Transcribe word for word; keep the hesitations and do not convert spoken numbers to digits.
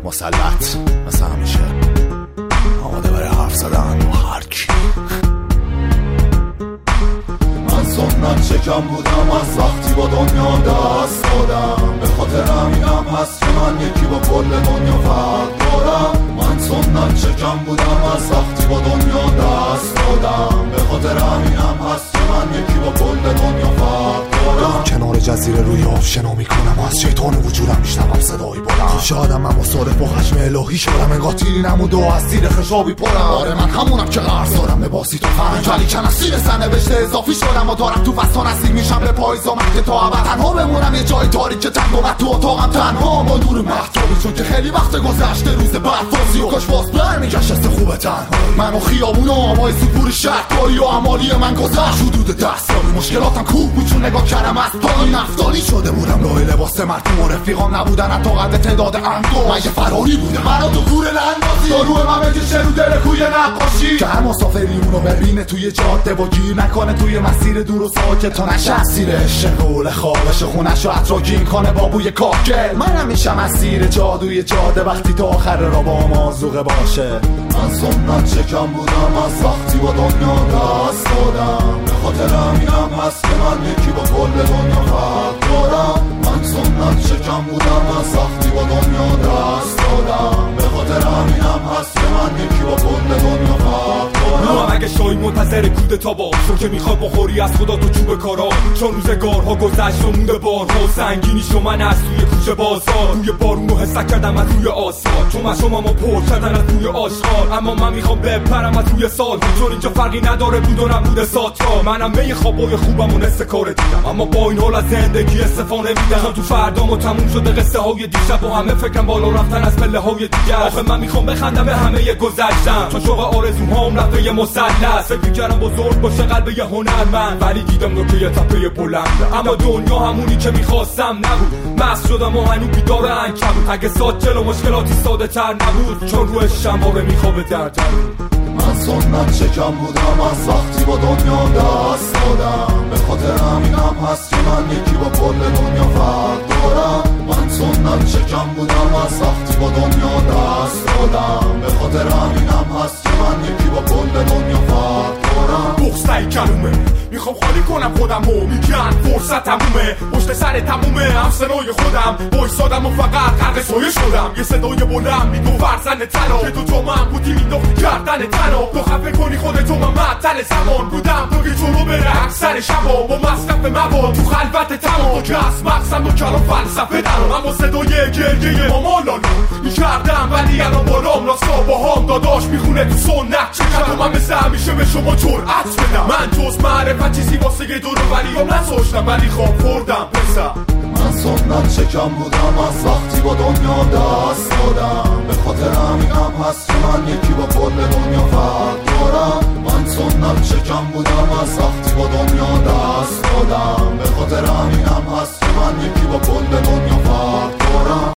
مسلط مثل همیشه آماده برای حرف زدن با هر کی. من سنت شکم بودم از وقتی با دنیا دست دادم، به خاطر همینم هست که من یکی با کل دنیا فرق دارم. من سنت شکم بودم از وقتی با دنیا دست دادم، به خاطر همینم هست که من یکی با کل دنیا فرق دارم. کنار جزیره روی آب شنا میکنم و از شیطان وجودم میشنوم صدایی بلند. شادم اما صادق با حجم الهی شدم، انگار تیری نمونده و از زیر خشابی پرم. آره من همونم که قرض دارم لباسی تو فرنگ، ولی کن از سیر سرنوشته اضافی شدم و دارم تو فصل نزدیک میشم به پاییز و من که تا ابد تنها بمونم یه جای تاریک که تنگ و تو اتاقم تنها با نور محتابی، چون که خیلی وقت گذشته روز برفازی و کاش باز برمیگشت است خوبه تنها. من و خیابون و آمای سپور شهرداری و عمالی من گذشت حدود ده سالی. مشکلاتم کوه بود چون نگاه کردم از پای نفتالی شده بودم، لای لباس مرتوم و رفیقام نبودن حتی قد تعداد انگو. من یه فراری بودم منو تو کوره لندازی، داروی من بکشه رو دل کوی نقاشی، که هر مسافری اونو ببینه توی جاده و گیر نکنه توی مسیر دور و ساکت تا نشه اسیر عشق قول خوابش خونش و اتراگین کنه با بوی کاکل. من همیشه مسیر جادوی جاده وقتی تا آخر را با مازوقه باشه. من سنت شکم بودم از وقتی با دنیا دست دادم، به خاطر همینم هست که من یکی با کل دنیا فرق دارم. من سنت شکم بودم از وقتی با دنیا دست دادم، به خاطر همینم هست که من یکی با کل دنیا فرق دارم. اگه شای منتظر کوده تا با چون که میخواد بخوری از خدا تو چوب کارا، چون روزگارها گذشت و مونده بارها سنگینی شو من از توی کوچه بازار، روی بارونو حسک کردم از روی آسفالت، چون من شما ما پر کردن از روی آشغال. اما من میخوام بپرم از روی سال، چون اینجا فرقی نداره بود و نبوده ساترا. منم می خوابای خوبم و نصف کار دیدم، اما با این حال از زندگی استفاده میدم. تو فردامو تموم شده قصه های دیشب و همه فکرم بالا رفتن از پله های دیگر. آخه من میخوام بخندم به همه گذشتم، چون شوق آرزوم هام رفته یه مثلث. فکر میکردم بزرگ باشه قلب یه هنرمند، ولی دیدم نوکه یه تپه بلنده. اما دنیا همونی که میخواستم نبود، مست شدم و هنو بیدار عنکبوت. اگه ساکل و مشکلاتی ساده تر نبود، چون روی شنباره میخوابه در در. من سنت شکم بودم از وقتی با دنیا دست دادم، به خاطر همینم هست که من یکی با کل دنیا فرق دارم. من سنت شکم بودم از وقتی با دنیا دست دادم، به خاطر همینم هست که من یکی با کل دنیا فرق دارم. بغض کلومه میخوام خالی کنم خودم و میگن فرصت تمومه، پشت سر تمومه هم سنای خودم بایستادم و فقط غرق سایه شدم. یه صدای بلند میگو فرزند تنها که تو تو من بودی مینداختی کردن تنها. تو خفه کنی خودتو من معطل زمان بودم، تو که جلو بره اکثر شبا با مصرف مواد تو خلوت تمام. تو که از مقصد و کلام فلسفه درام، اما صدای گریه ماما لالو میکردم ولی الان بالام راستا با هم داداش میخونه تو سنت. چقدر من مثل همیشه به شما جرأت بدم، من جز معرفت چیزی واسه دور و بریام نذاشتم ولی خواب خوردم پسر. من سنت شکم بودم از وقتی با دنیا دست دادم، به خاطر همینم هست که من یکی با کل دنیا فرق دارم. من سنت شکم بودم از وقتی با دنیا دست دادم، به خاطر همینم هست که من یکی با کل دنیا فرق دارم.